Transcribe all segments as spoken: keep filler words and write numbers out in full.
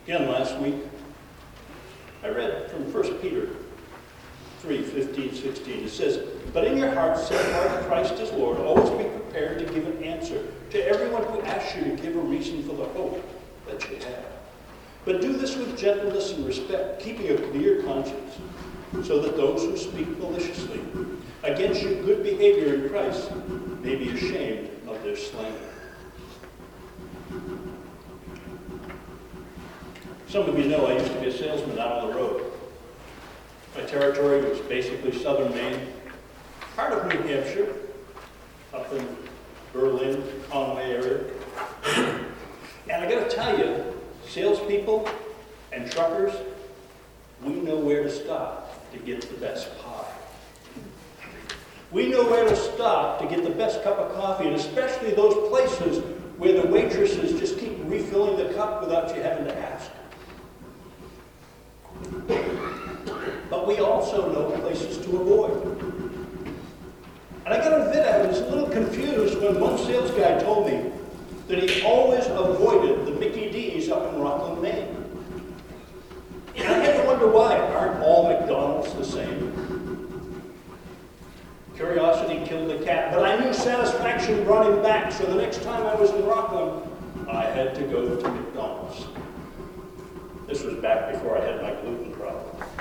Again, last week, I read from First Peter three, fifteen, sixteen. It says, "But in your hearts set apart Christ as Lord. Always be prepared to give an answer to everyone who asks you to give a reason for the hope that you have. But do this with gentleness and respect, keeping a clear conscience, so that those who speak maliciously against your good behavior in Christ may be ashamed of their slander." Some of you know I used to be a salesman out on the road. My territory was basically southern Maine, part of New Hampshire, up in Berlin, Conway area. And I got to tell you, salespeople and truckers, we know where to stop to get the best pie. We know where to stop to get the best cup of coffee, and especially those places where the waitresses just keep refilling the cup without you having to ask. But we also know places to avoid. And I got to admit, I was a little confused when one sales guy told me that he always avoided the Mickey D's up in Rockland, Maine. And I had to wonder why. Aren't all McDonald's the same? Curiosity killed the cat, but I knew satisfaction brought him back, so the next time I was in Rockland, I had to go to McDonald's. This was back before I had my gluten problem.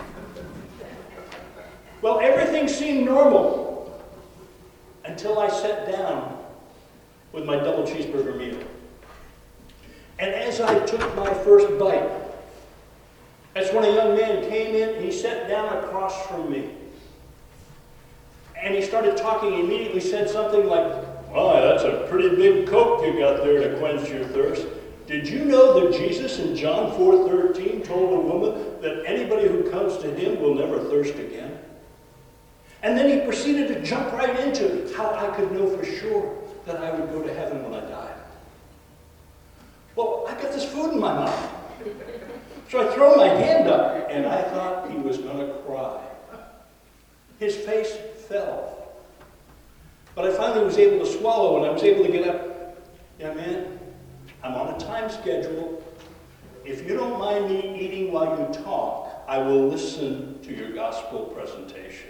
Well, everything seemed normal until I sat down with my double cheeseburger meal. And as I took my first bite, that's when a young man came in and he sat down across from me. And he started talking. He immediately said something like, "Well, that's a pretty big Coke you got there to quench your thirst. Did you know that Jesus in John four thirteen told a woman that anybody who comes to him will never thirst again?" And then he proceeded to jump right into how I could know for sure that I would go to heaven when I died. Well, I got this food in my mouth. So I throw my hand up, and I thought he was going to cry. His face fell. But I finally was able to swallow, and I was able to get up. "Yeah, man, I'm on a time schedule. If you don't mind me eating while you talk, I will listen to your gospel presentation."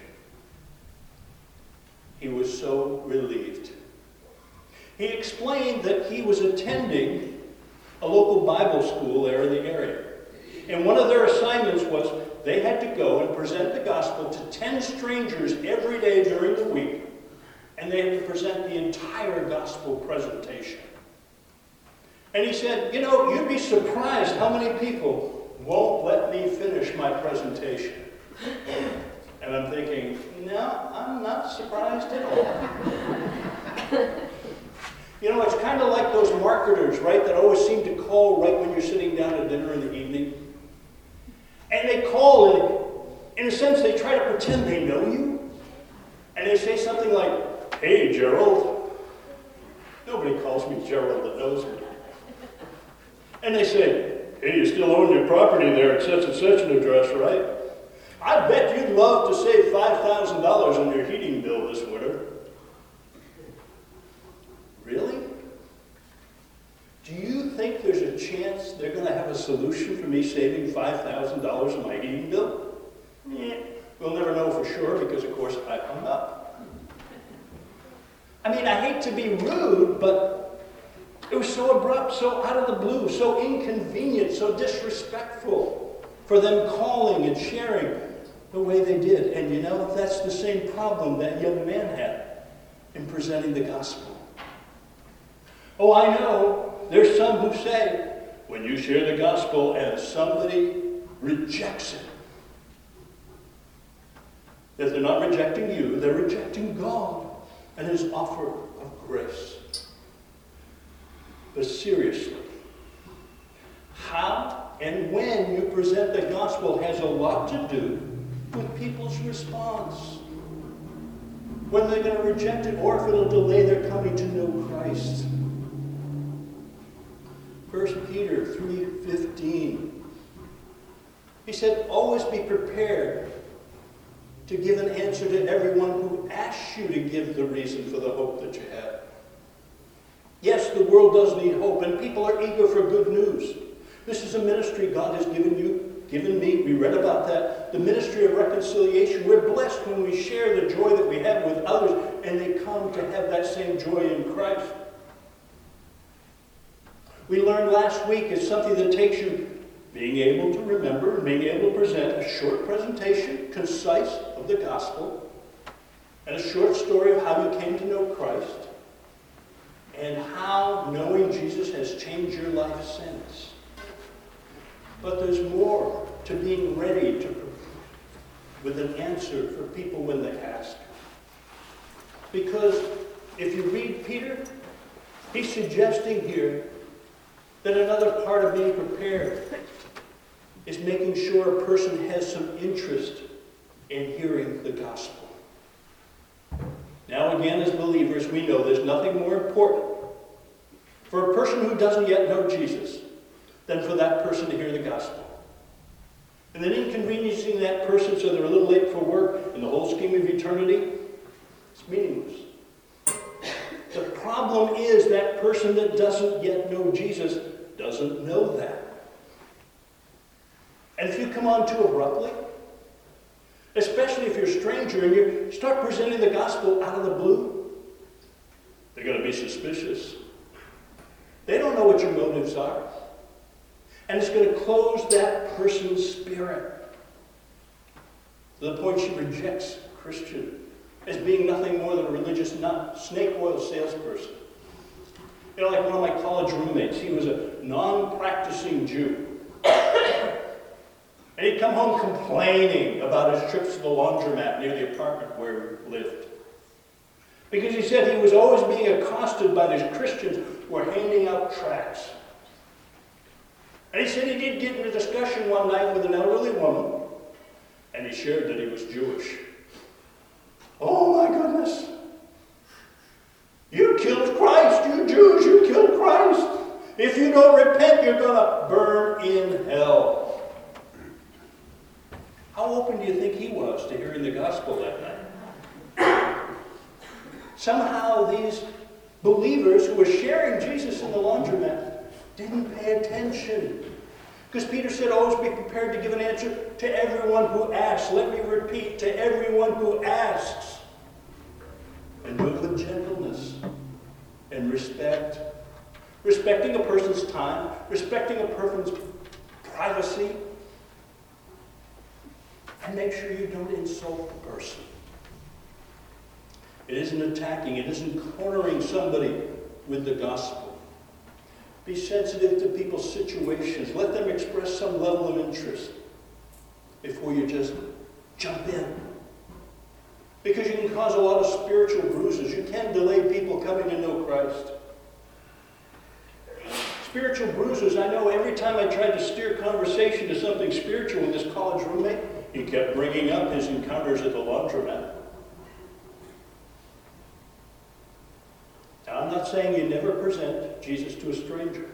He was so relieved. He explained that he was attending a local Bible school there in the area. And one of their assignments was they had to go and present the gospel to ten strangers every day during the week. And they had to present the entire gospel presentation. And he said, "You know, you'd be surprised how many people won't let me finish my presentation." And I'm thinking, no, I'm not surprised at all. You know, it's kind of like those marketers, right, that always seem to call right when you're sitting down at dinner in the evening. And they call, and in a sense, they try to pretend they know you. And they say something like, "Hey, Gerald." Nobody calls me Gerald that knows me. And they say, "Hey, you still own your property there at such and such an address, right? I bet you'd love to save five thousand dollars on your heating bill this winter." Really? Do you think there's a chance they're going to have a solution for me saving five thousand dollars on my heating bill? Eh, we'll never know for sure because, of course, I hung up. I mean, I hate to be rude, but it was so abrupt, so out of the blue, so inconvenient, so disrespectful for them calling and sharing the way they did. And you know, that's the same problem that young man had in presenting the gospel. Oh, I know, there's some who say, when you share the gospel and somebody rejects it, that they're not rejecting you, they're rejecting God and his offer of grace. But seriously, how and when you present the gospel has a lot to do with people's response. When they're going to reject it, or if it'll delay their coming to know Christ. First Peter three fifteen. He said, "Always be prepared to give an answer to everyone who asks you to give the reason for the hope that you have." Yes, the world does need hope, and people are eager for good news. This is a ministry God has given you, given me. We read about that. The ministry of reconciliation. We're blessed when we share the joy that we have with others and they come to have that same joy in Christ. We learned last week it's something that takes you being able to remember and being able to present a short presentation, concise, of the gospel, and a short story of how you came to know Christ and how knowing Jesus has changed your life since. But there's more to being ready to with an answer for people when they ask. Because if you read Peter, he's suggesting here that another part of being prepared is making sure a person has some interest in hearing the gospel. Now again, as believers, we know there's nothing more important for a person who doesn't yet know Jesus than for that person to hear the gospel. And then inconveniencing that person so they're a little late for work in the whole scheme of eternity, it's meaningless. The problem is that person that doesn't yet know Jesus doesn't know that. And if you come on too abruptly, especially if you're a stranger and you start presenting the gospel out of the blue, they're going to be suspicious. They don't know what your motives are. And it's going to close that person's spirit to the point she rejects Christian as being nothing more than a religious nut, snake oil salesperson. You know, like one of my college roommates, he was a non-practicing Jew. And he'd come home complaining about his trips to the laundromat near the apartment where he lived. Because he said he was always being accosted by these Christians who were handing out tracts. And he said he did get in a discussion one night with an elderly woman, and he shared that he was Jewish. Oh my goodness! You killed Christ, you Jews, you killed Christ! If you don't repent, you're going to burn in hell. How open do you think he was to hearing the gospel that night? Somehow these believers who were sharing Jesus in the laundromat didn't pay attention. Because Peter said, always be prepared to give an answer to everyone who asks. Let me repeat, to everyone who asks. And move with gentleness and respect. Respecting a person's time, respecting a person's privacy. And make sure you don't insult the person. It isn't attacking, it isn't cornering somebody with the gospel. Be sensitive to people's situations. Let them express some level of interest before you just jump in. Because you can cause a lot of spiritual bruises. You can delay people coming to know Christ. Spiritual bruises, I know every time I tried to steer conversation to something spiritual with this college roommate, he kept bringing up his encounters at the laundromat. Now, I'm not saying you never present Jesus to a stranger.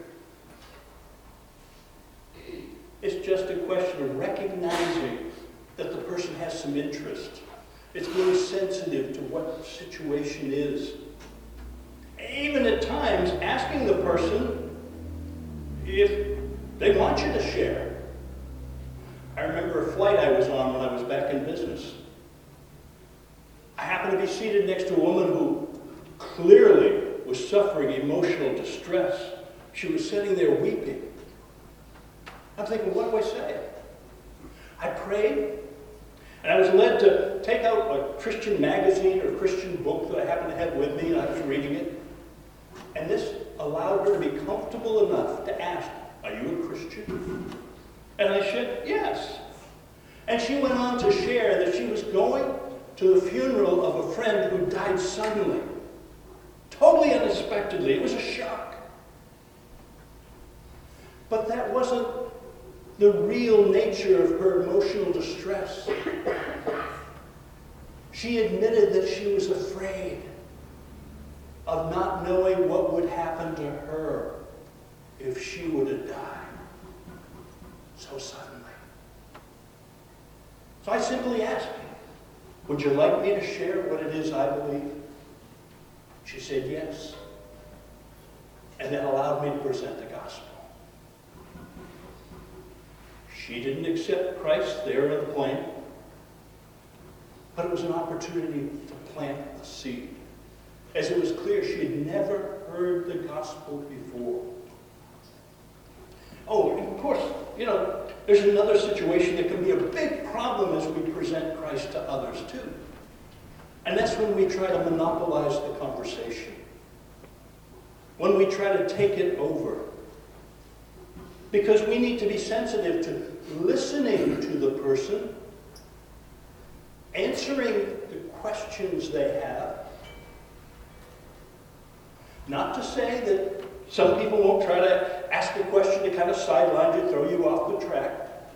It's just a question of recognizing that the person has some interest. It's being sensitive to what the situation is. Even at times, asking the person if they want you to share. I remember a flight I was on when I was back in business. I happened to be seated next to a woman who clearly was suffering emotional distress. She was sitting there weeping. I'm thinking, what do I say? I prayed, and I was led to take out a Christian magazine or Christian book that I happened to have with me, and I was reading it. And this allowed her to be comfortable enough to ask, are you a Christian? And I said, yes. And she went on to share that she was going to the funeral of a friend who died suddenly. Totally unexpectedly. It was a shock. But that wasn't the real nature of her emotional distress. She admitted that she was afraid of not knowing what would happen to her if she would have died so suddenly. So I simply asked, would you like me to share what it is I believe? She said yes. And that allowed me to present the gospel. She didn't accept Christ there in the plane, but it was an opportunity to plant a seed, as it was clear she had never heard the gospel before. Oh, and of course, you know, there's another situation that can be a big problem as we present Christ to others too. And that's when we try to monopolize the conversation. When we try to take it over. Because we need to be sensitive to listening to the person, answering the questions they have. Not to say that some people won't try to ask a question to kind of sideline you, throw you off the track.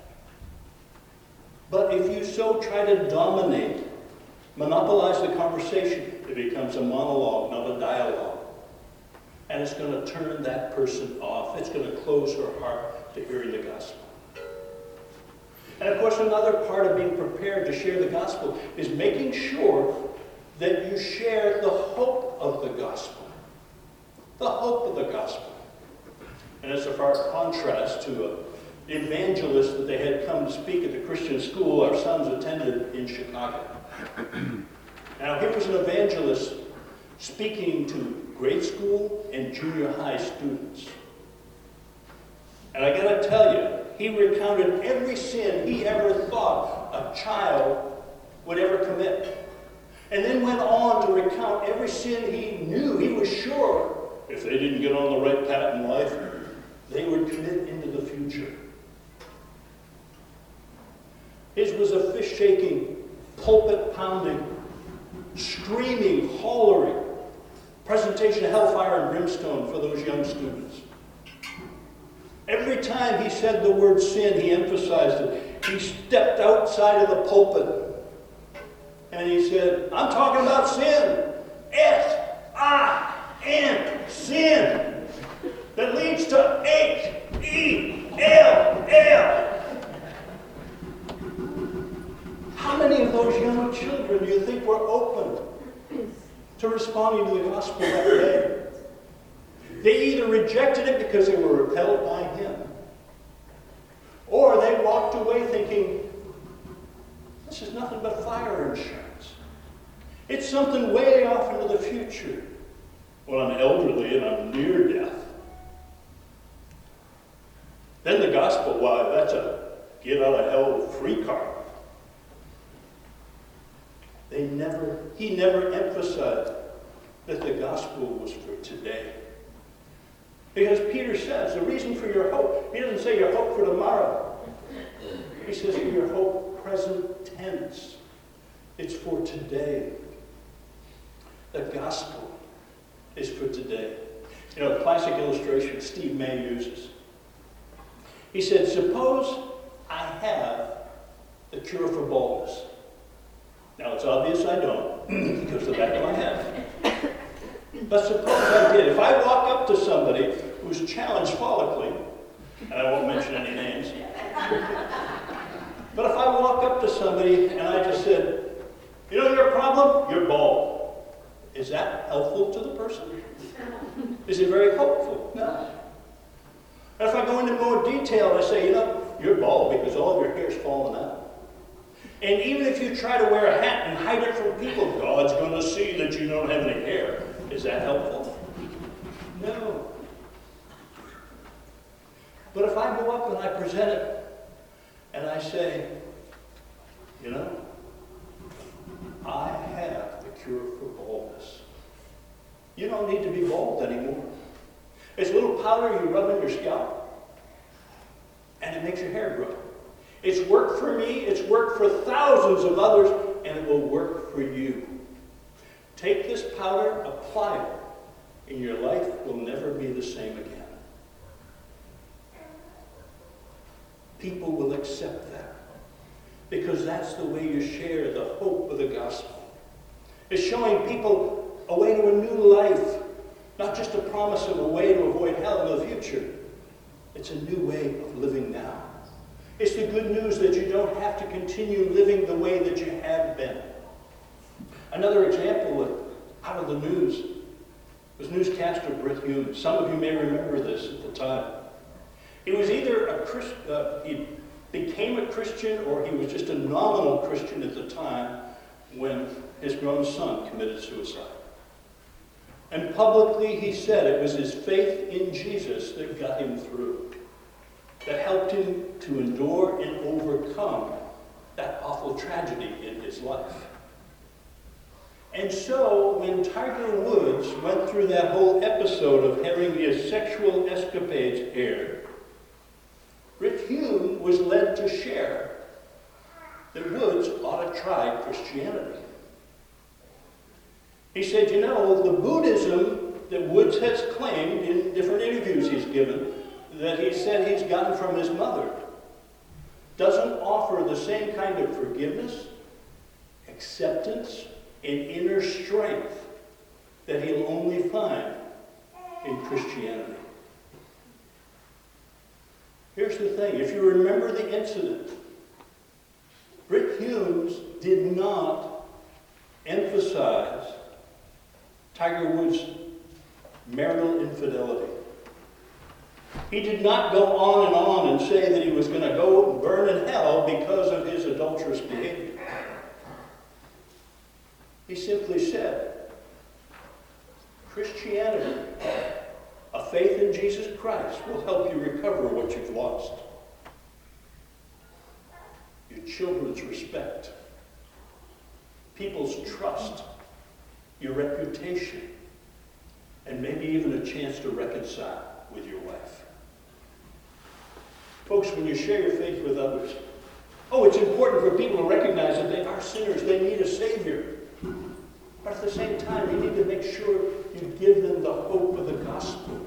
But if you so try to dominate, monopolize the conversation, it becomes a monologue, not a dialogue. And it's going to turn that person off. It's going to close her heart to hearing the gospel. And of course, another part of being prepared to share the gospel is making sure that you share the hope of the gospel. The hope of the gospel. And it's a far contrast to a, the evangelist that they had come to speak at the Christian school our sons attended in Chicago. Now, here was an evangelist speaking to grade school and junior high students. And I got to tell you, he recounted every sin he ever thought a child would ever commit. And then went on to recount every sin he knew, he was sure, if they didn't get on the right path in life, they would commit into the future. His was a fish-shaking, pulpit-pounding, screaming, hollering presentation of hellfire and brimstone for those young students. Every time he said the word sin, he emphasized it. He stepped outside of the pulpit and he said, I'm talking about sin. S I N, sin, that leads to H E L L. How many of those young children do you think were open to responding to the gospel that day? They either rejected it because they were repelled by him, or they walked away thinking, this is nothing but fire insurance. It's something way off into the future. Well, I'm elderly and I'm near death. Then the gospel, why, that's a get out of hell free card. They never, he never emphasized that the gospel was for today. Because Peter says, the reason for your hope, he doesn't say your hope for tomorrow. He says for your hope present tense. It's for today. The gospel is for today. You know, a classic illustration Steve May uses. He said, suppose I have the cure for baldness. Now, it's obvious I don't, because of the back of my head. But suppose I did. If I walk up to somebody who's challenged follically, and I won't mention any names, but if I walk up to somebody and I just said, you know your problem? You're bald. Is that helpful to the person? Is it very hopeful? No. And if I go into more detail and I say, you know, you're bald because all of your hair's falling out. And even if you try to wear a hat and hide it from people, God's going to see that you don't have any hair. Is that helpful? No. But if I go up and I present it and I say, you know, I have the cure for baldness. You don't need to be bald anymore. It's a little powder you rub in your scalp, and it makes your hair grow. It's worked for me, it's worked for thousands of others, and it will work for you. Take this powder, apply it, and your life will never be the same again. People will accept that, because that's the way you share the hope of the gospel. It's showing people a way to a new life, not just a promise of a way to avoid hell in the future. It's a new way of living now. It's the good news that you don't have to continue living the way that you have been. Another example of, out of the news was newscaster Britt Hume. Some of you may remember this at the time. He was either a Christ, uh, he became a Christian, or he was just a nominal Christian at the time when his grown son committed suicide. And publicly he said it was his faith in Jesus that got him through, that helped him to endure and overcome that awful tragedy in his life. And so, when Tiger Woods went through that whole episode of having his sexual escapades aired, Rick Hume was led to share that Woods ought to try Christianity. He said, you know, the Buddhism that Woods has claimed in different interviews he's given, that he said he's gotten from his mother, doesn't offer the same kind of forgiveness, acceptance, and inner strength that he'll only find in Christianity. Here's the thing, if you remember the incident, Rick Humes did not emphasize Tiger Woods' marital infidelity. He did not go on and on and say that he was going to go and burn in hell because of his adulterous behavior. He simply said, Christianity, a faith in Jesus Christ, will help you recover what you've lost. Your children's respect, people's trust, your reputation, and maybe even a chance to reconcile with your wife. Folks, when you share your faith with others, oh, it's important for people to recognize that they are sinners, they need a Savior. But at the same time, you need to make sure you give them the hope of the gospel.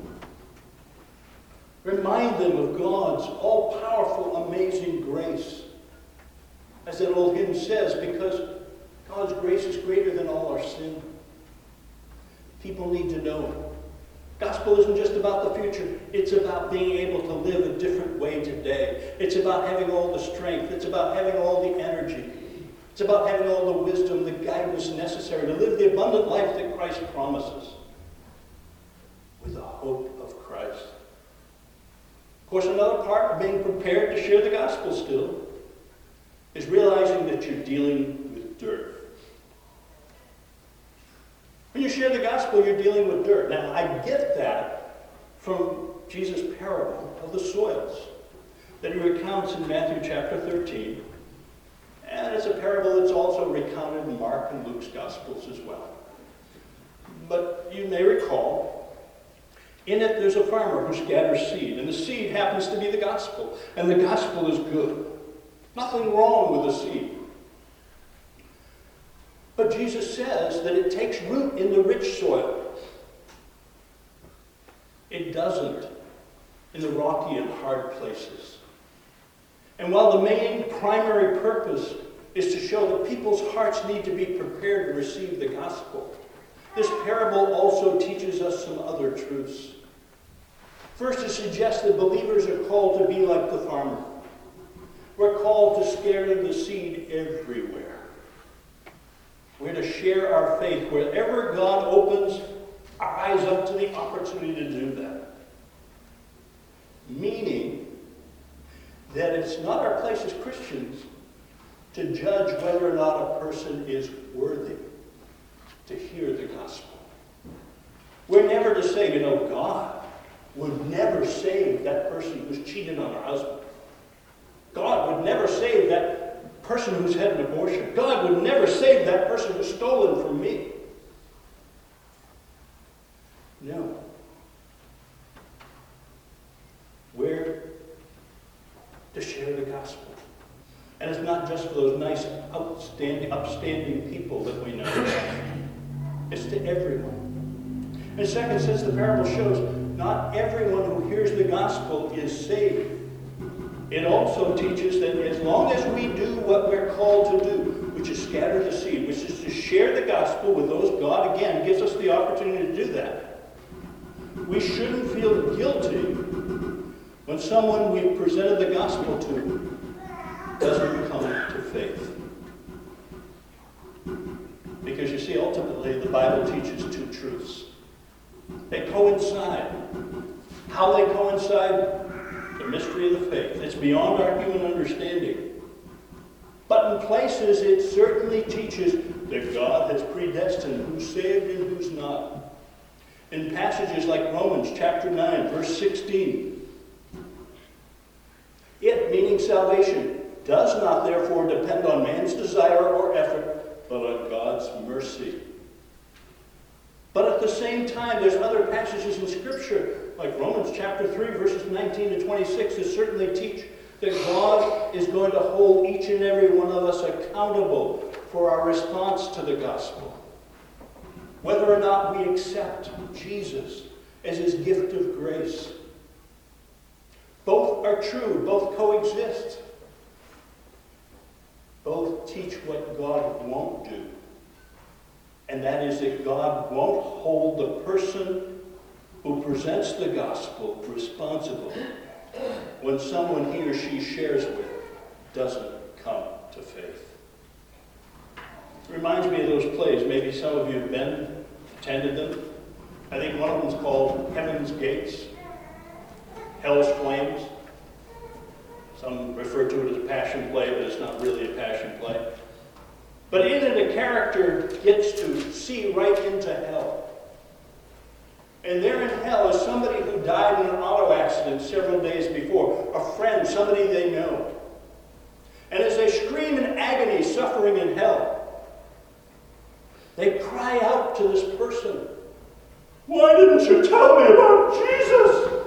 Remind them of God's all-powerful, amazing grace. As that old hymn says, because God's grace is greater than all our sin. People need to know. Gospel isn't just about the future. It's about being able to live a different way today. It's about having all the strength. It's about having all the energy. It's about having all the wisdom, the guidance necessary to live the abundant life that Christ promises with the hope of Christ. Of course, another part of being prepared to share the gospel still is realizing that you're dealing with dirt. When you share the gospel, you're dealing with dirt. Now, I get that from Jesus' parable of the soils that he recounts in Matthew chapter thirteen. And it's a parable that's also recounted in Mark and Luke's Gospels as well. But you may recall, in it there's a farmer who scatters seed, and the seed happens to be the gospel, and the gospel is good. Nothing wrong with the seed. But Jesus says that it takes root in the rich soil. It doesn't in the rocky and hard places. And while the main primary purpose is to show that people's hearts need to be prepared to receive the gospel, this parable also teaches us some other truths. First, it suggests that believers are called to be like the farmer. We're called to scatter the seed everywhere. We're to share our faith wherever God opens our eyes up to the opportunity to do that. Meaning that it's not our place as Christians to judge whether or not a person is worthy to hear the gospel. We're never to say, you know, God would never save that person who's cheated on her husband. God would never save that person who's had an abortion. God would never save that person who's stolen from me. No. We're to share the gospel. And it's not just for those nice, outstanding, upstanding people that we know. It's to everyone. And second, since the parable shows not everyone who hears the gospel is saved, it also teaches that as long as we do what we're called to do, which is scatter the seed, which is to share the gospel with those God, again, gives us the opportunity to do that, we shouldn't feel guilty when someone we've presented the gospel to doesn't come to faith. Because you see, ultimately, the Bible teaches two truths. They coincide. How they coincide, the mystery of the faith. It's beyond our human understanding. But in places, it certainly teaches that God has predestined who's saved and who's not. In passages like Romans chapter nine, verse sixteen, it, meaning salvation, does not therefore depend on man's desire or effort, but on God's mercy. But at the same time, there's other passages in Scripture, like Romans chapter three, verses nineteen to twenty-six, that certainly teach that God is going to hold each and every one of us accountable for our response to the gospel. Whether or not we accept Jesus as his gift of grace. Both are true, both coexist. Both teach what God won't do. And that is that God won't hold the person who presents the gospel responsible when someone he or she shares with doesn't come to faith. It reminds me of those plays. Maybe some of you have been, attended them. I think one of them is called Heaven's Gates, Hell's Flames. Some refer to it as a passion play, but it's not really a passion play. But in it, a character gets to see right into hell. And there in hell is somebody who died in an auto accident several days before, a friend, somebody they know. And as they scream in agony, suffering in hell, they cry out to this person, "Why didn't you tell me about Jesus?"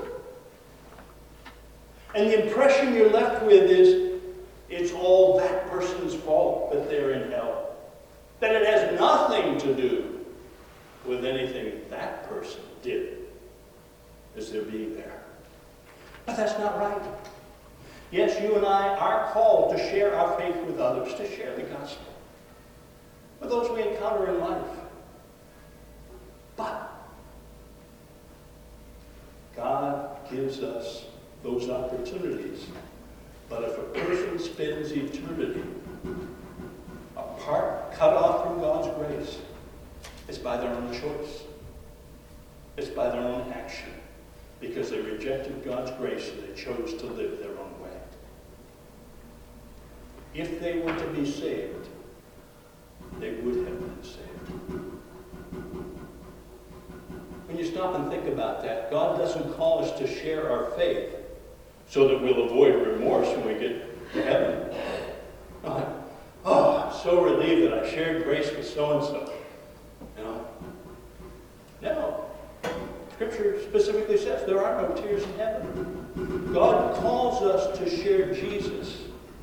And the impression you're left with is, it's all that person's fault that they're in hell. That it has nothing to do with anything that person did as they're being there. But that's not right. Yes, you and I are called to share our faith with others, to share the gospel with those we encounter in life. But God gives us those opportunities. But if a person spends eternity apart, cut off from God's grace, it's by their own choice. It's by their own action. Because they rejected God's grace and they chose to live their own way. If they were to be saved, they would have been saved. When you stop and think about that, God doesn't call us to share our faith so that we'll avoid remorse when we get to heaven. Oh, oh, I'm so relieved that I shared grace with so-and-so. You know? No. Scripture specifically says there are no tears in heaven. God calls us to share Jesus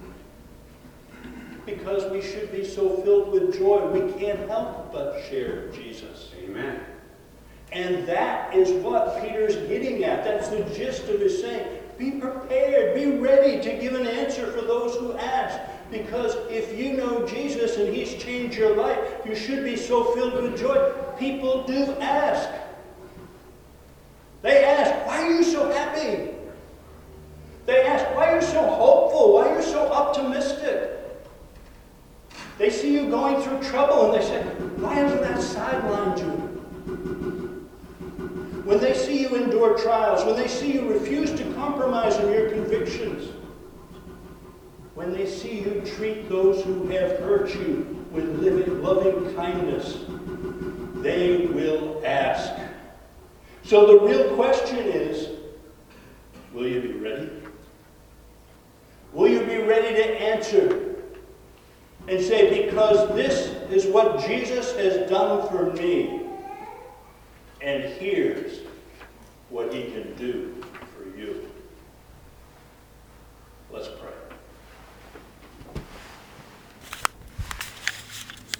because we should be so filled with joy we can't help but share Jesus. Amen. And that is what Peter's getting at. That's the gist of his saying. Be prepared. Be ready to give an answer for those who ask. Because if you know Jesus and he's changed your life, you should be so filled with joy. People do ask. They ask, why are you so happy? They ask, why are you so hopeful? Why are you so optimistic? They see you going through trouble and they say, why hasn't that sidelined you? When they see you endure trials, when they see you refuse to compromise on your convictions, when they see you treat those who have hurt you with living, loving kindness, they will ask. So the real question is, will you be ready? Will you be ready to answer and say, because this is what Jesus has done for me, and here's what he can do for you.